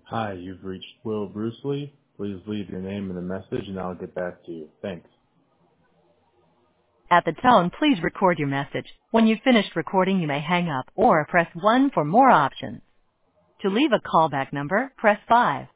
Hi, you've reached Will Brucely. Please leave your name and a message and I'll get back to you. Thanks. At the tone, please record your message. When you've finished recording, you may hang up or press 1 for more options. To leave a callback number, press 5.